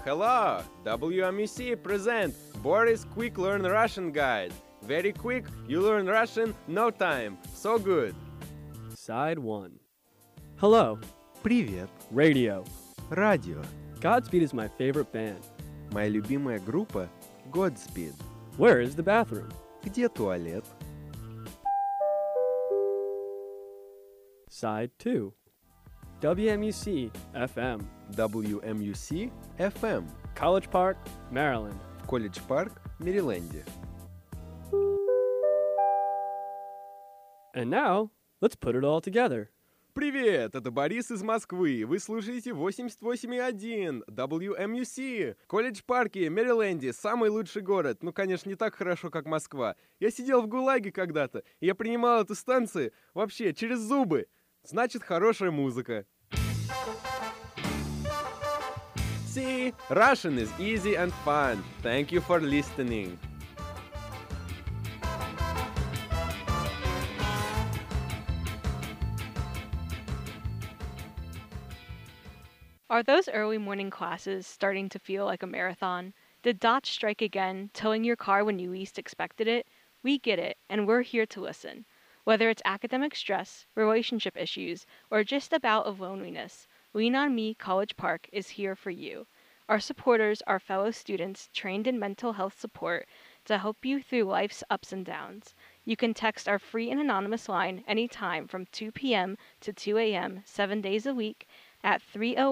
Hello! WMUC present Boris Quick Learn Russian Guide. Very quick, you learn Russian, no time. So good. Side 1. Hello. Привет. Radio. Радио. Godspeed is my favorite band. Моя любимая группа Godspeed. Where is the bathroom? Где туалет? Side 2. WMUC FM. WMUC FM. College Park, Maryland. В Колледж-парк, Мэриленде. And now, let's put it all together. Привет, это Борис из Москвы. Вы слушаете 88,1 WMUC. Колледж-парке, Мэриленде, самый лучший город. Ну, конечно, не так хорошо, как Москва. Я сидел в ГУЛАГе когда-то, и я принимал эту станцию вообще через зубы. Значит, хорошая музыка. See, Russian is easy and fun. Thank you for listening. Are those early morning classes starting to feel like a marathon? Did dots strike again, towing your car when you least expected it? We get it, and we're here to listen. Whether it's academic stress, relationship issues, or just a bout of loneliness, Lean on Me College Park is here for you. Our supporters are fellow students trained in mental health support to help you through life's ups and downs. You can text our free and anonymous line anytime from 2 p.m. to 2 a.m. 7 days a week at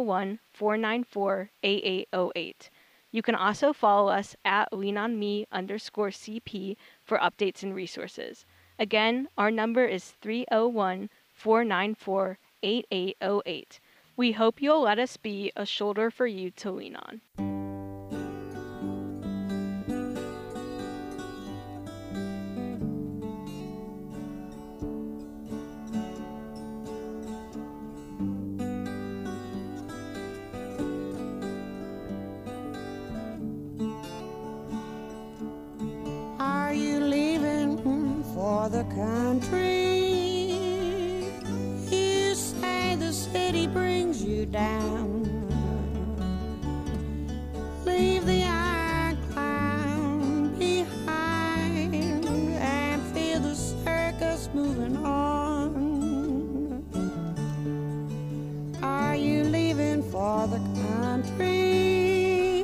301-494-8808. You can also follow us at leanonme_CP for updates and resources. Again, our number is 301-494-8808. We hope you'll let us be a shoulder for you to lean on. Are you leaving for the country? You say the city brings you down. Leave the iron clown behind and feel the circus moving on. Are you leaving for the country?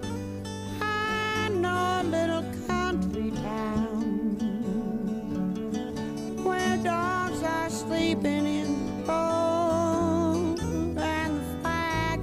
I know a little country town where dogs are sleeping in the road and the flag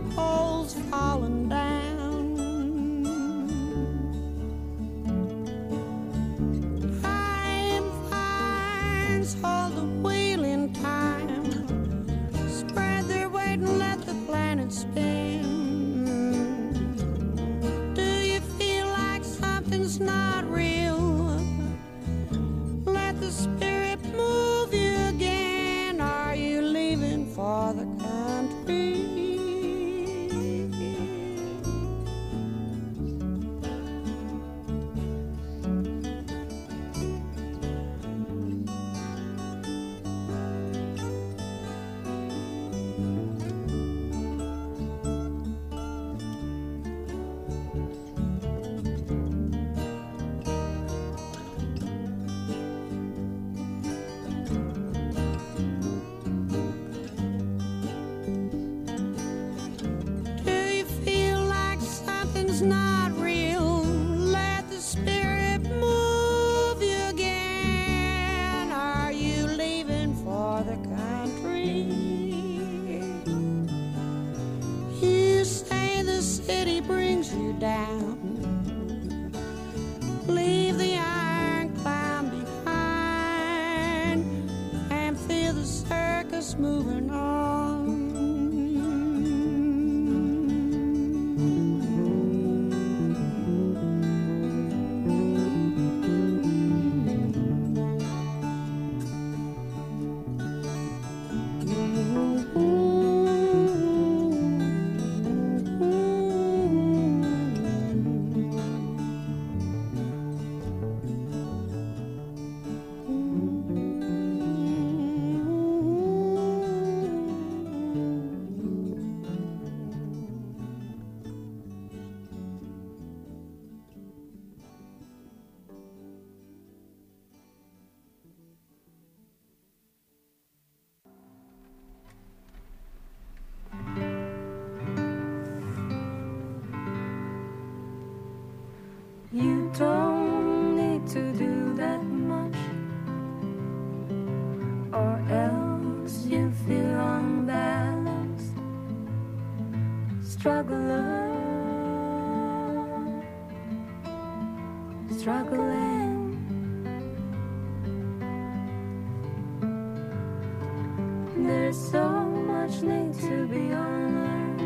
There's so much need to be unlearned.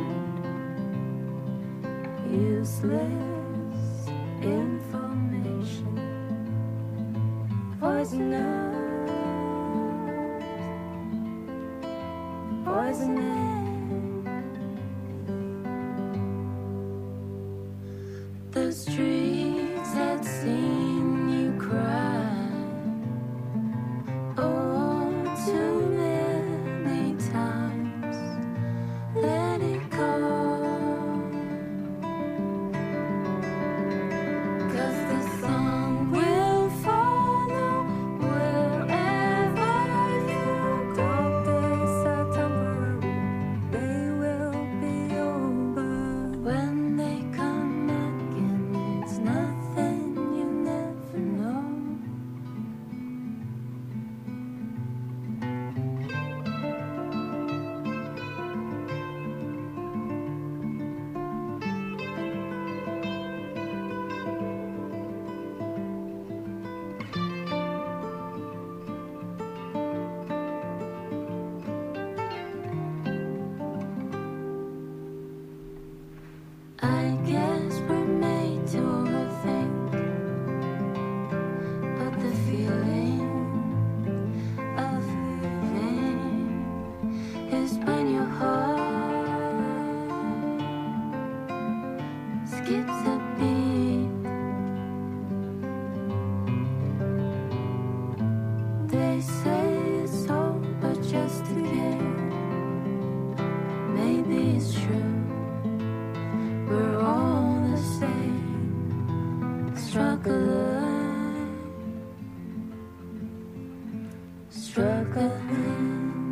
Useless information, poisonous, poisonous. The streets had seen you cry. Oh, too many times. Let it go. 'Cause the sun will follow wherever you go. Days are temporary, they will be over. When they come again, it's nothing you never know. I guess we're made to overthink, but the feeling of living is when your heart skips a beat. They say it's all but just a game. Maybe it's true. We're all the same, struggling, struggling.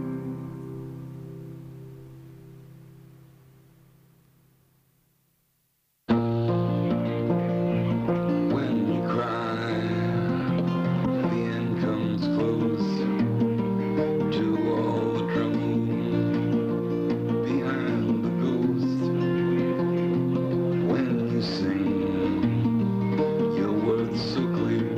When you cry, the end comes close to all the trouble behind the ghost. When you sing, your words so clear.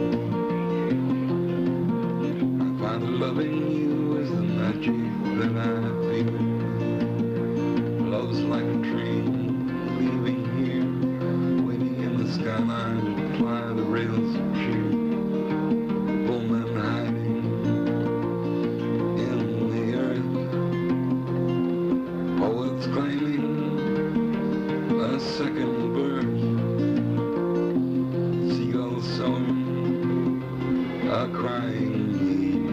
I find that loving you is the magic that I feel. Love's like a train leaving here, waiting in the skyline to fly the rails of sheer. Pullman hiding in the earth. Poets claiming a second birth. Seagulls sowing a crying need,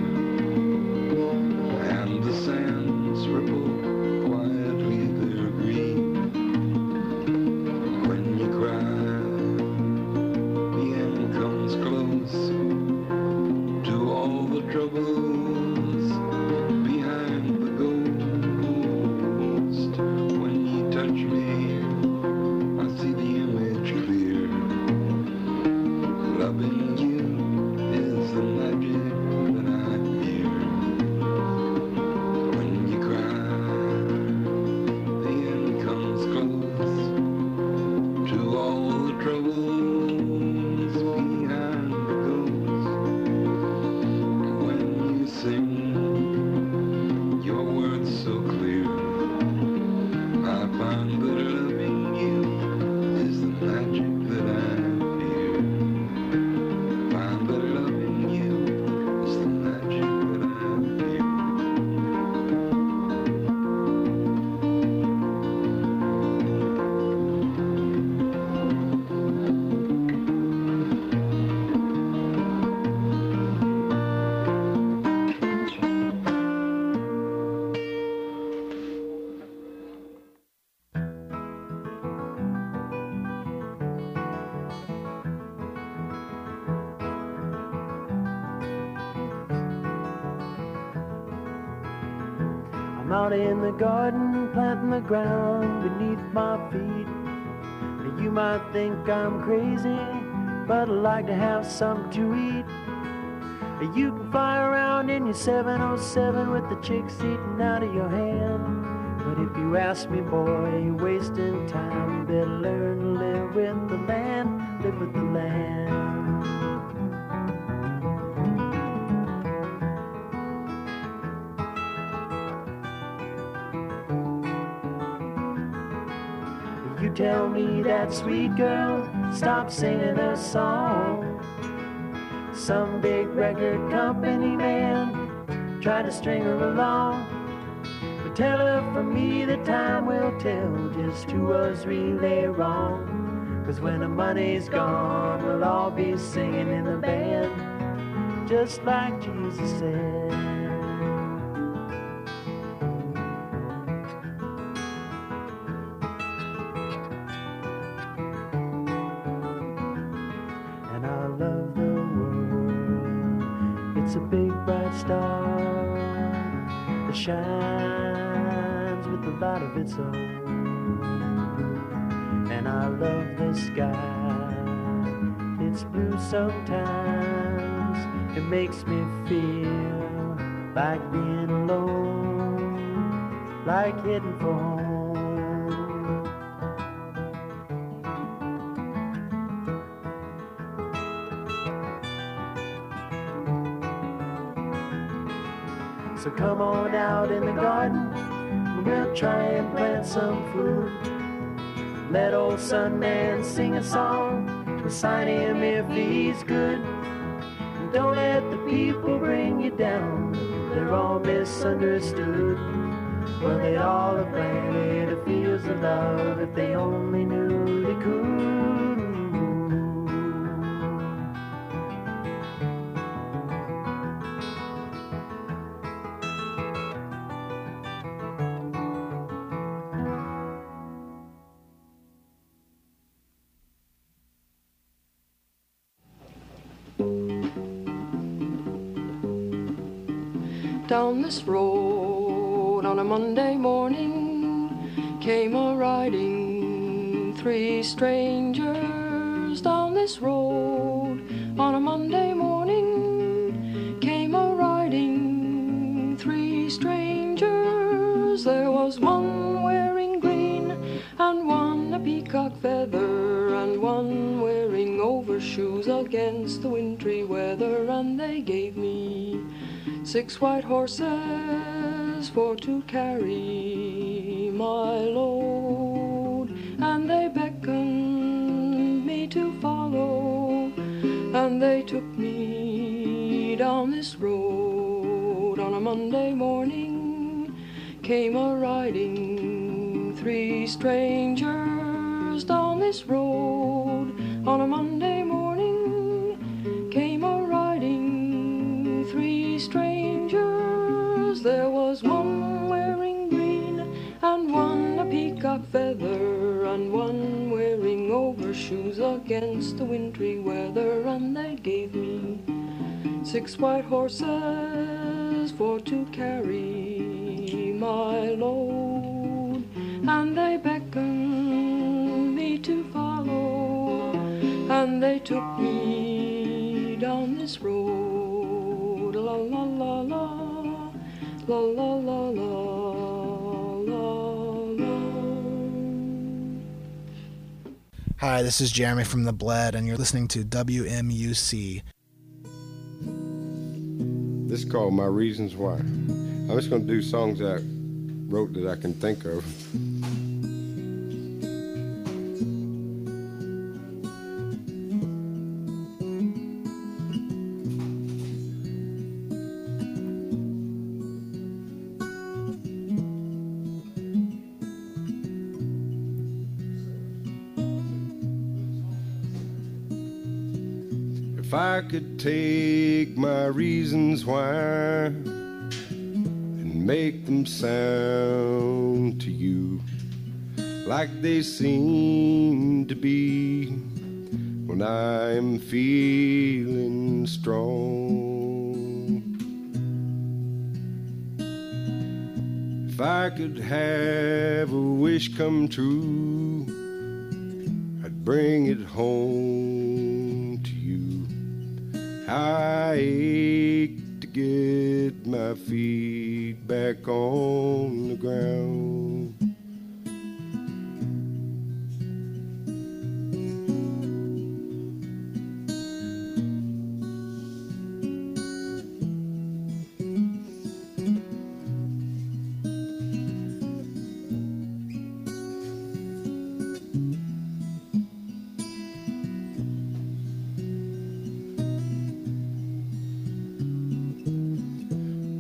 and the sands ripple quietly their green. When you cry, the end comes close to all the troubles behind the ghost. When you touch me, I see the image clear. Loving you is the magic that I fear. When you cry, the end comes close to all the troubles behind the ghost. When you sing, your words so clear. I find that loving you is the magic that I fear. Find that loving you is the magic that I fear. I'm out in the garden, planting the ground beneath my feet. Now you might think I'm crazy, but I like to have something to eat. You can fly around in your 707 with the chicks eating out of your hand. But if you ask me, boy, you're wasting time. Better learn to live with the land, live with the land. you tell me that sweet girl stopped singing a song. Some big record company man tried to string her along. But tell her from me that time will tell just who was really wrong. 'Cause when the money's gone, we'll all be singing in the band, just like Jesus said. And I love the world. It's a big bright star that shines with the light of its own. And I love the sky. It's blue sometimes. It makes me feel like being alone, like heading for home. So come on out in the garden, we'll try and plant some food. Let old Sunman sing a song, we'll sign him if he's good. And don't let the people bring you down, they're all misunderstood. Well, they'd all have planted a fields of love if they only knew they could. Down this road on a Monday morning came a-riding three strangers. Down this road on a Monday morning came a-riding three strangers. There was one wearing green and one a peacock feather and one wearing overshoes against the wintry weather. And they gave me 6 white horses for to carry my load, and they beckoned me to follow, and they took me down this road. On a Monday morning came a-riding three strangers. Down this road on a Monday morning came a-riding three strangers. There was one wearing green and one a peacock feather and one wearing overshoes against the wintry weather. And they gave me 6 white horses for to carry my load, and they beckoned me to follow, and they took me down this road. La la la la, la la la la, la. Hi, this is Jeremy from The Bled, and you're listening to WMUC. This is called My Reasons Why. I'm just going to do songs that I wrote that I can think of. If I could take my reasons why and make them sound to you like they seem to be when I'm feeling strong. If I could have a wish come true, I'd bring it home to you. I ache to get my feet back on the ground.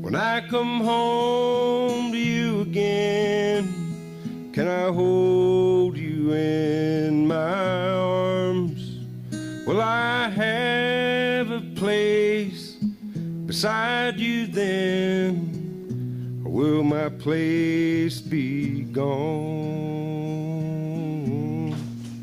When I come home to you again, can I hold you in my arms? Will I have a place beside you then? Or will my place be gone?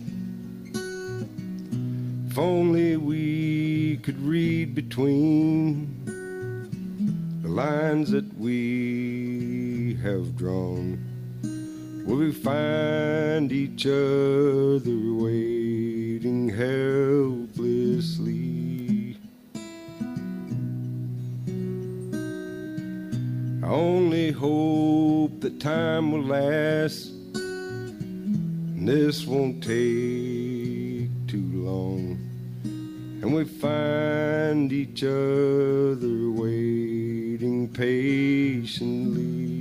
If only we could read between the lines that we have drawn, will we find each other waiting helplessly? I only hope that time will last, and this won't take too long, and we find each other waiting patiently.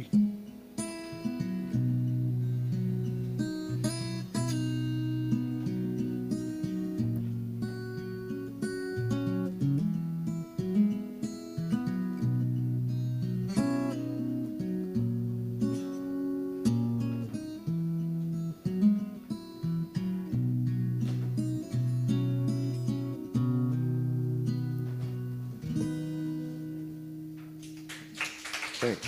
Thanks.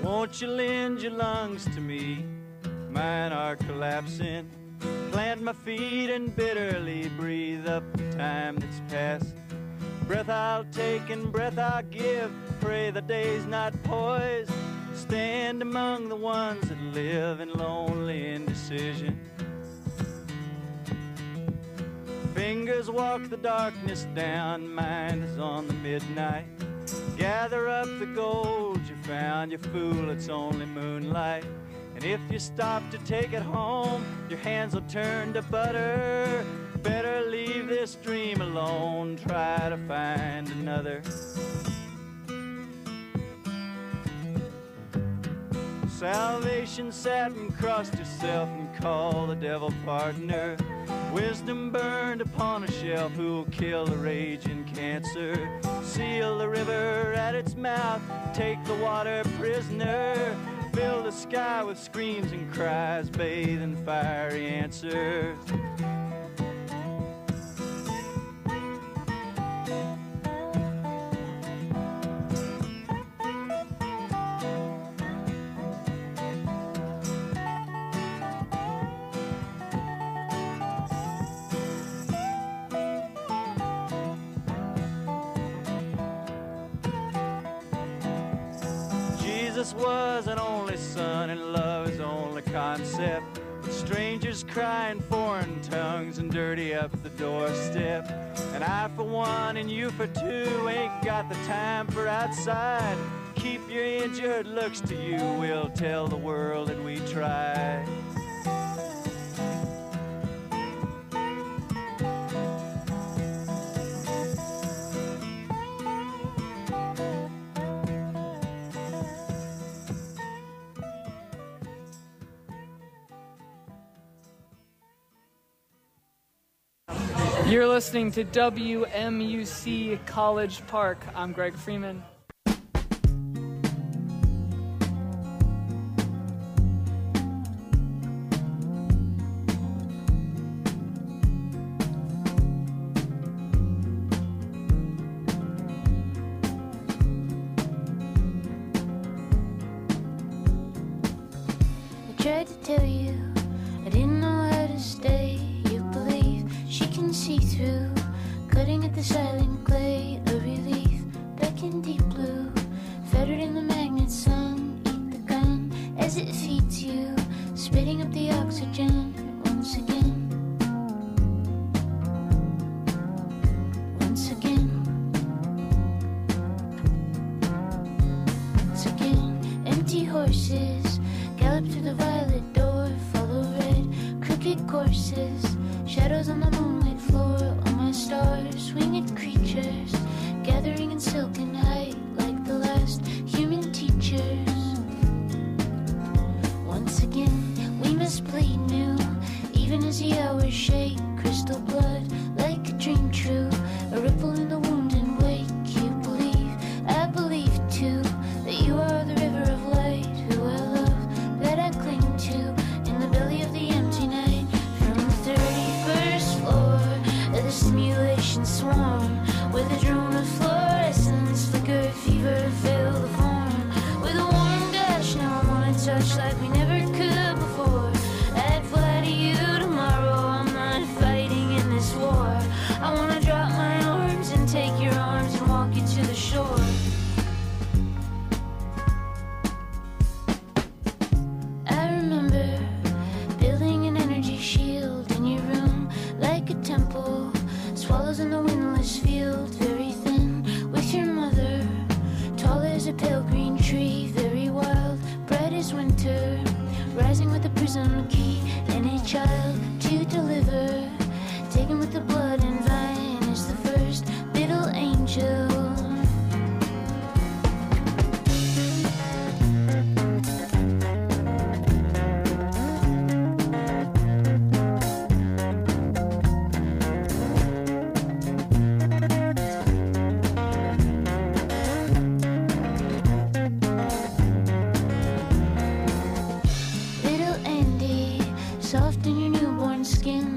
Won't you lend your lungs to me? Mine are collapsing. Plant my feet and bitterly breathe up the time that's passed. Breath I'll take and breath I'll give. Pray the day's not poised. Stand among the ones that live in lonely indecision. Fingers walk the darkness down, mind is on the midnight. Gather up the gold you found, you fool, it's only moonlight. And if you stop to take it home, your hands will turn to butter. Better leave this dream alone, try to find another. Salvation sat and crossed yourself and called the devil partner. Wisdom burned upon a shelf who'll kill the raging cancer. Seal the river at its mouth, take the water prisoner. Fill the sky with screams and cries, bathe in fiery answers. Jesus was an only son and love is only concept. Strangers cry in foreign tongues and dirty up the doorstep. And I for one and you for two ain't got the time for outside. Keep your injured looks to you, we'll tell the world that we tried. You're listening to WMUC College Park. I'm Greg Freeman. I tried to tell you I didn't know how to stay. You believe she can see through, cutting at the silent clay. A relief back in deep blue, fettered in the magnet sun. Eat the gun as it feeds you, spitting up the oxygen once again. Once again. Once again. Empty horses gallop through the violet door, follow red crooked courses. Shadows on the moonlit floor, all my stars, winged creatures, gathering in silken height like the last human teachers. Once again, we must bleed new, even as the hours shake. Crystal blood, like a dream true, a ripple in the wound and wake. You believe, I believe too, that you are the river of light, who I love, that I cling to, in the belly of the empty night. From the 31st floor of the simulation swarm, where the drone of fluorescence flicker fever fill the form. With a warm gush, now I wanna touch like we never could before. I'd fly to you tomorrow, I'm not fighting in this war. I wanna drop my arms and take your arms and walk you to the shore. I remember building an energy shield in your room, like a temple. Swallows in the windless field, very thin, with your mother. Tall as a pale green tree, very wild, bright as winter. Rising with a prism key and a child to deliver. Taken with the blood and vine is the first little angel. Little Andy, soft in your newborn skin,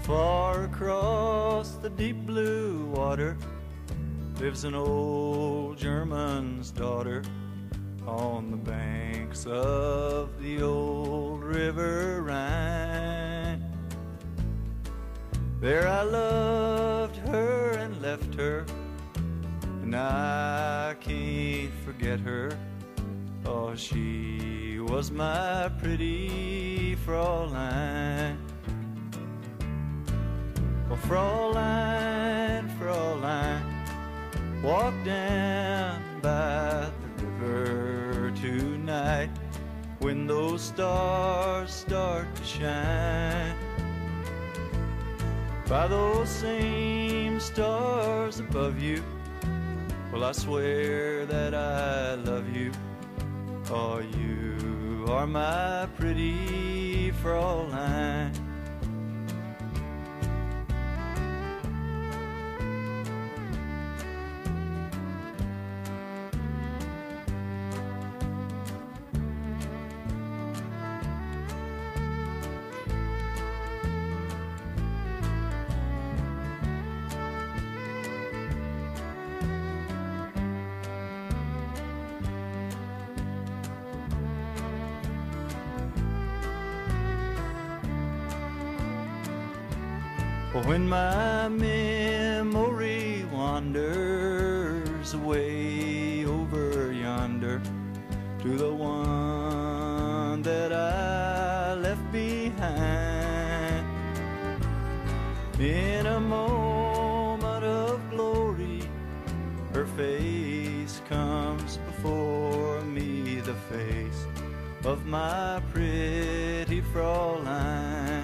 Far across the deep blue water lives an old German's daughter on the banks of the old River Rhine. There I loved her and left her, and I can't forget her. Oh, she was my pretty Fräulein. Oh, Fräulein, Fräulein, walk down by the river tonight when those stars start to shine. By those same stars above you, well, I swear that I love you. Oh, you are my pretty Fräulein. When my memory wanders away over yonder to the one that I left behind, in a moment of glory, her face comes before me, the face of my pretty Fräulein.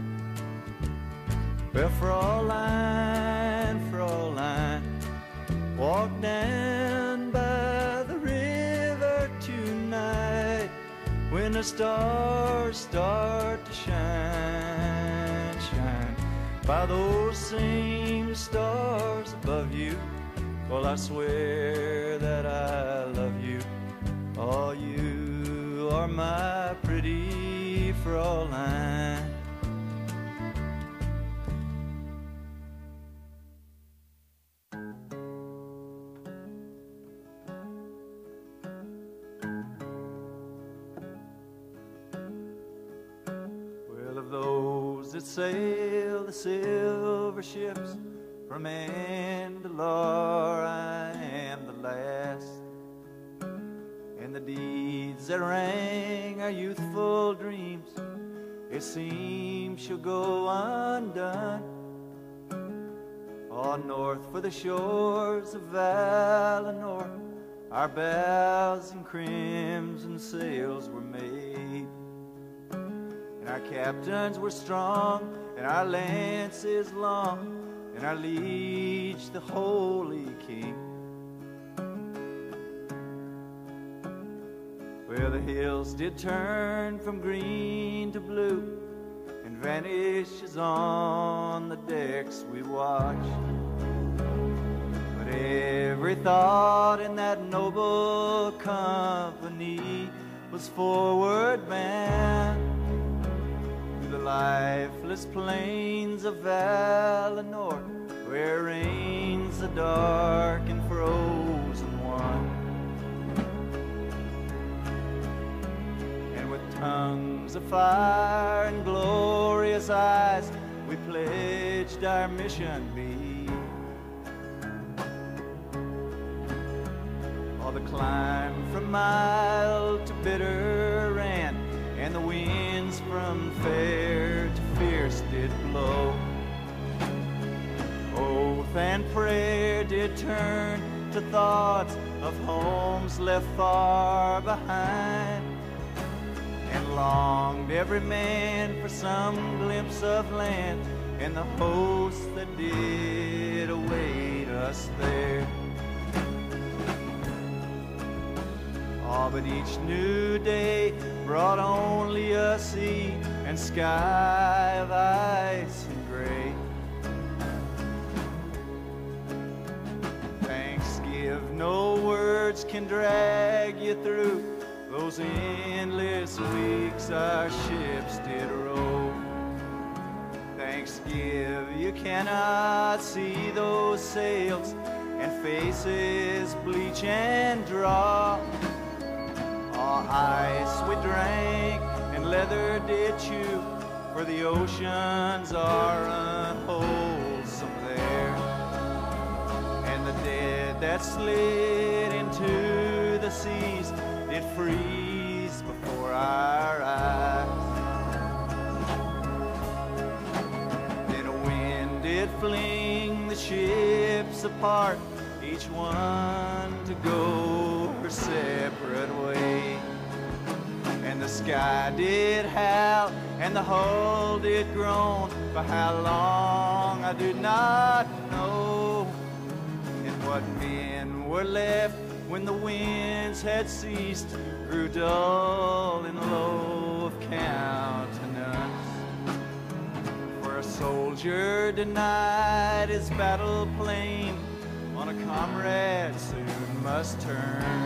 Well, Fräulein, Fräulein, walk down by the river tonight when the stars start to shine, shine. By those same stars above you, well, I swear that I love you. Oh, you are my pretty Fräulein. That sail the silver ships from Mandalore, I am the last, and the deeds that rang our youthful dreams, it seems shall go undone. On north for the shores of Valinor, our bows and crimson sails were made. And our captains were strong, and our lances long, and our liege the holy king. Where the hills did turn from green to blue, and vanish as on the decks we watched. But every thought in that noble company was forward bound, the lifeless plains of Valinor, where reigns the dark and frozen one. And with tongues of fire and glorious eyes, we pledged our mission be. All the climb from mild to bitter ran, and the winds from fair to fierce did blow. Oath and prayer did turn to thoughts of homes left far behind, and longed every man for some glimpse of land and the hosts that did await us there. Oh, but each new day brought only a sea and sky of ice and gray. Thanks give, no words can drag you through those endless weeks our ships did row. Thanks drinks give, you cannot see those sails and faces bleach and draw. All ice we drank and leather did chew, for the oceans are unwholesome there. And the dead that slid into the seas did freeze before our eyes. Then a wind did fling the ships apart, each one to go her separate way. And the sky did howl and the hull did groan, for how long I did not know. And what men were left when the winds had ceased grew dull and low of countenance. For a soldier denied his battle plain, on a comrade soon must turn.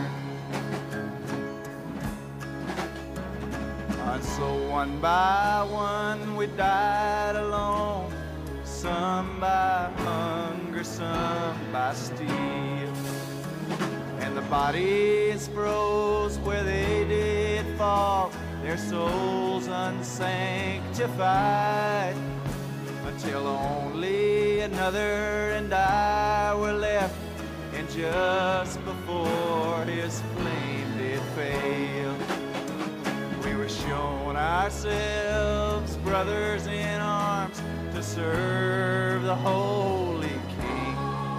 And so one by one we died alone, some by hunger, some by steel. And the bodies froze where they did fall, their souls unsanctified, until only another and I were left, and just before his flame did fail, we were shown ourselves brothers in arms to serve the Holy King.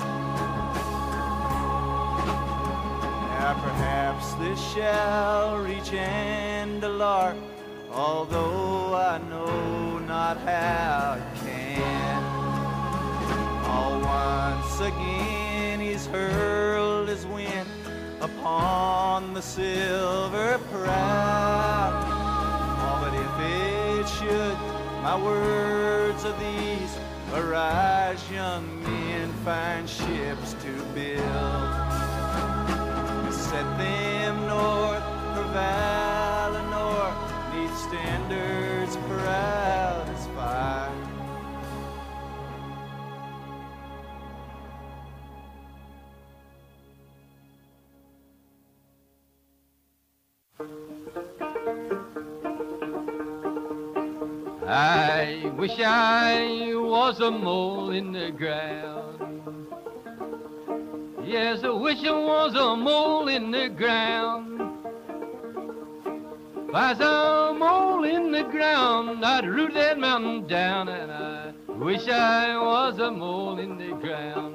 Now perhaps this shall reach Andalar, although I know not how it can. All once again he's hurled his wind upon the silver prow. Oh, but if it should, my words are these: arise, young men, find ships to build, set them north for Valinor, neath standards proud as fire. I wish I was a mole in the ground. Yes, I wish I was a mole in the ground. If I was a mole in the ground, I'd root that mountain down, and I wish I was a mole in the ground.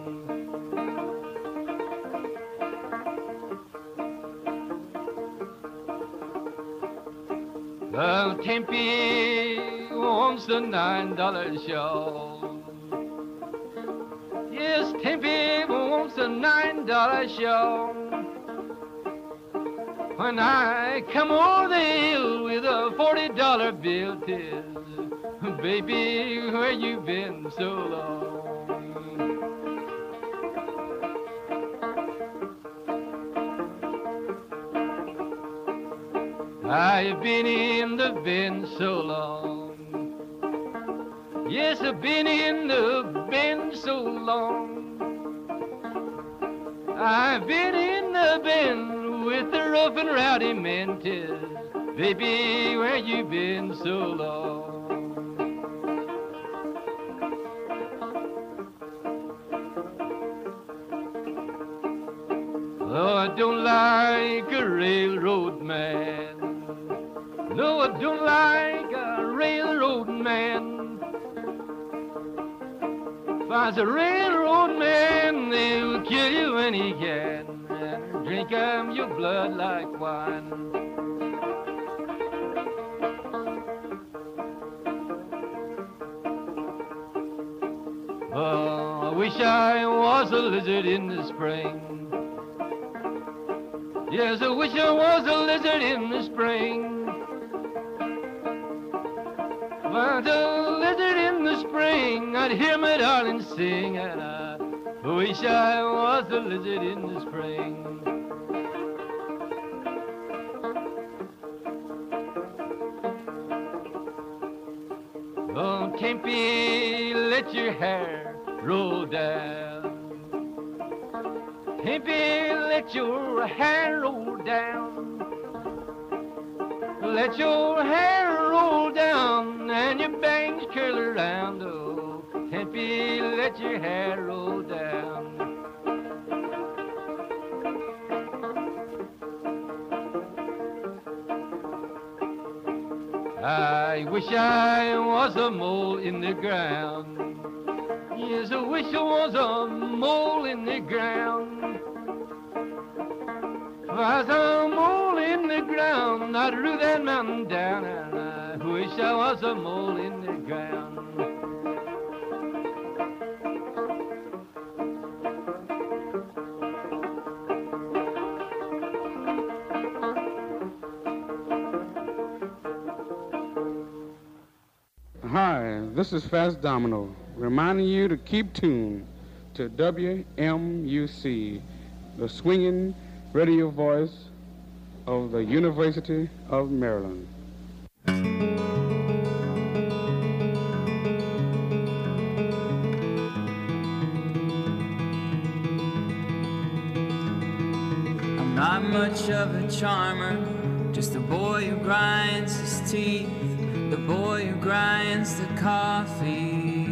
Well, Tempe wants the $9 shawl. Yes, Tempe wants a $9 shawl. When I come over the hill with a $40 bill, 'tis, baby, where you been so long? I've been in the bin so long. Yes, I've been in the bin so long. I've been in the bin with the rough and rowdy men, 'tis, baby, where you been so long? Oh, I don't like a railroad man. No, I don't like a railroad man. If I was a railroad man, they'll kill you when he can, and drink your blood like wine. Oh, I wish I was a lizard in the spring. Yes, I wish I was a lizard in the spring. If I was a lizard in the spring, I'd hear my darling sing, and I wish I was a lizard in the spring. Oh, Tempe, let your hair roll down. Tempe, let your hair roll down. Let your hair roll down and your bangs curl around. Oh, Tempe, let your hair roll down. I wish I was a mole in the ground. Yes, I wish I was a mole in the ground. If I was a mole in the ground, I'd root that mountain down. And I wish I was a mole in the ground. Hi, this is Fast Domino, reminding you to keep tuned to WMUC, the swinging radio voice of the University of Maryland. I'm not much of a charmer, just a boy who grinds his teeth, the boy who grinds the coffee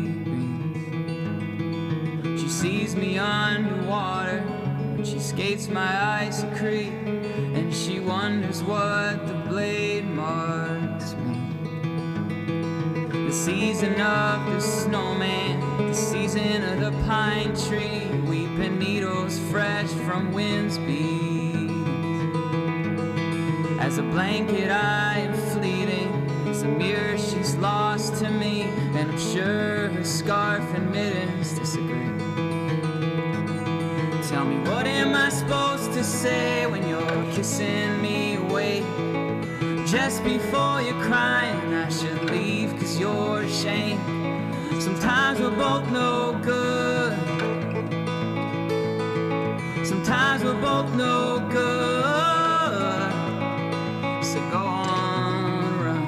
beans. She sees me underwater when she skates my icy creek, and she wonders what the blade marks mean. The season of the snowman, the season of the pine tree, weeping needles fresh from wind's beats. As a blanket I am fleeting, as a mirror she's lost to me, and I'm sure her scarf and mittens disagree. Tell me, what am I supposed to say when you're kissing me away? Just before you're crying, I should leave 'cause you're ashamed. Sometimes we're both no good. Sometimes we're both no good. So go on, run.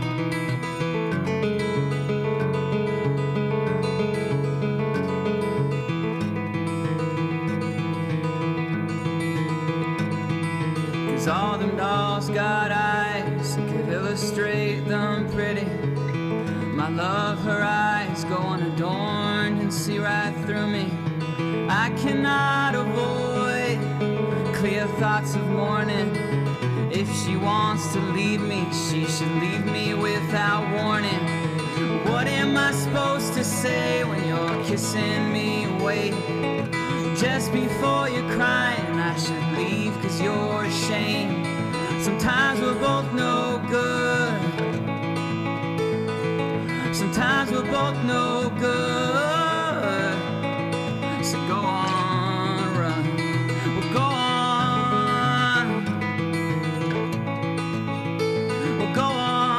All them dolls got eyes that could illustrate them pretty. My love, her eyes go unadorned and see right through me. I cannot avoid clear thoughts of mourning. If she wants to leave me, she should leave me without warning. What am I supposed to say when you're kissing me away? Just before you're crying, I should leave 'cause you're ashamed. Sometimes we're both no good. Sometimes we're both no good. So go on, run. Well, go on. Well, go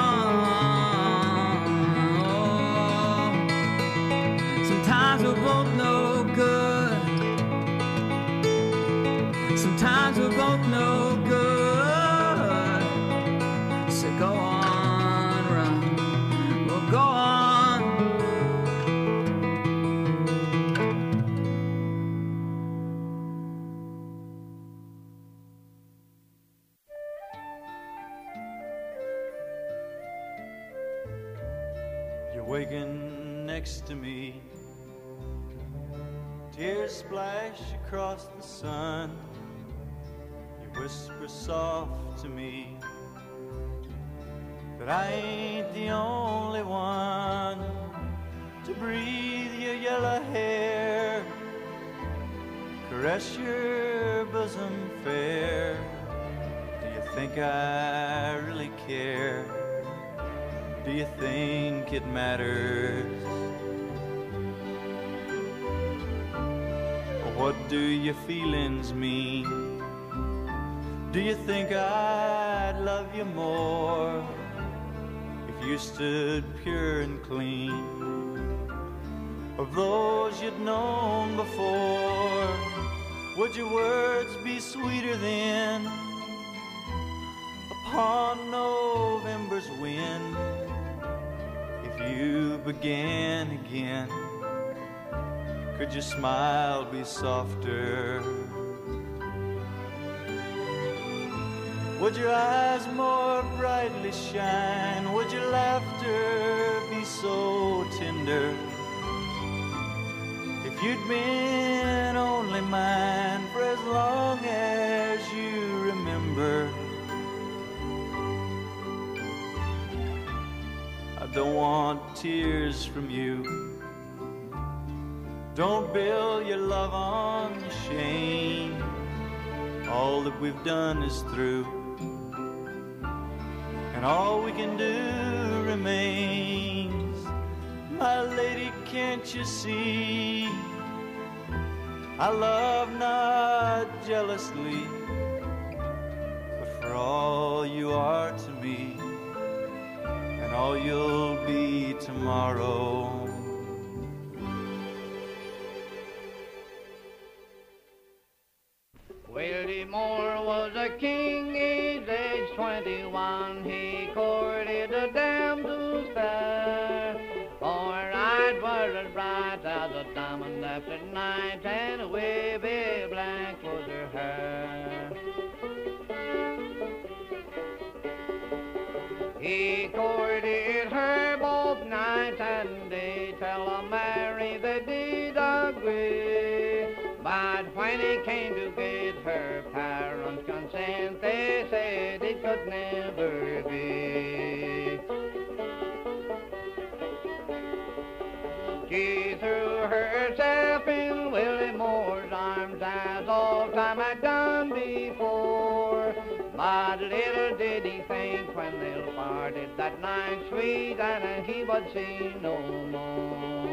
on. Oh. Sometimes we're both no good. Sometimes we're both no good. So go on, run. Well, go on. You're waking next to me. Tears splash across the sun. Whisper soft to me that I ain't the only one to breathe your yellow hair, caress your bosom fair. Do you think I really care? Do you think it matters? What do your feelings mean? Do you think I'd love you more if you stood pure and clean? Of those you'd known before, would your words be sweeter then upon November's wind? If you began again, could your smile be softer? Would your eyes more brightly shine? Would your laughter be so tender? If you'd been only mine for as long as you remember. I don't want tears from you. Don't build your love on shame. All that we've done is through, and all we can do remains. My lady, can't you see? I love not jealously, but for all you are to me, and all you'll be tomorrow. Willie Moore was a king, his age 21. He courted a damsel fair. Her eyes were as bright as a diamond after night, and a wavy black was her hair. He courted her both night and day, till a marry they did agree. But when he came to get her parents' consent, they said it could never be. She threw herself in Willie Moore's arms, as all time had done before. But little did he think when they parted that night, sweet Anna, he would see no more.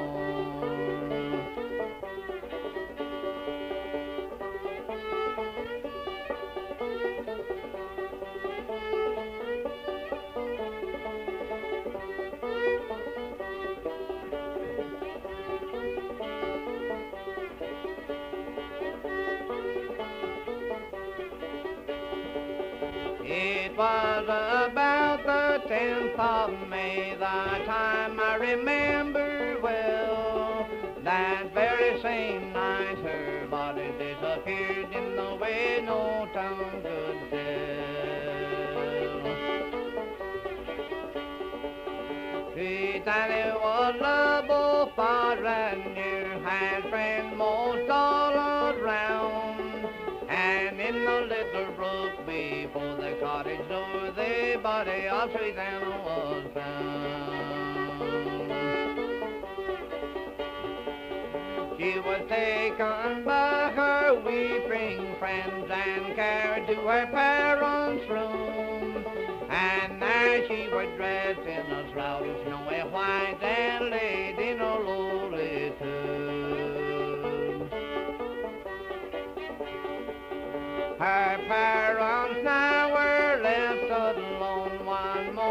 It was about the 10th of May, the time I remember well. That very same night her body disappeared in the way no tongue could tell. Sweet Annie was lovable far and near, had friends most all around. And in the little brook before the cottage door, the body of Sweet Anna was found. She was taken by her weeping friends and carried to her parents' room. And there she was dressed in a shroud of snowy white and laid